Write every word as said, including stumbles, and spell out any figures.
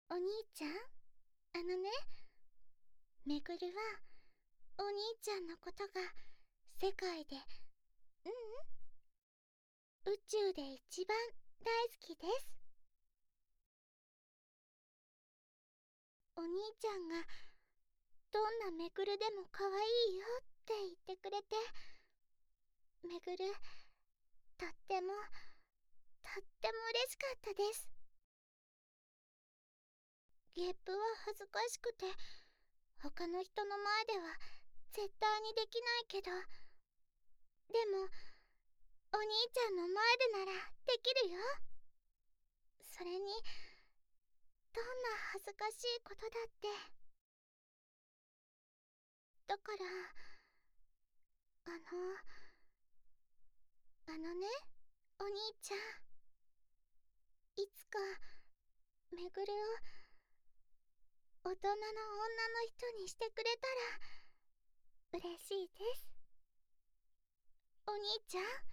お兄ちゃん、あのね、めぐるはお兄ちゃんのことが世界で、ううん、宇宙で一番大好きです。お兄ちゃんがどんなめぐるでも可愛いよって言ってくれて、めぐるとってもとっても嬉しかったです。ゲップは恥ずかしくて他の人の前では絶対にできないけど、でもお兄ちゃんの前でならできるよ。それにどんな恥ずかしいことだって。だからあのあのね、お兄ちゃん、いつかめぐるを大人の女の人にしてくれたら嬉しいです。お兄ちゃん、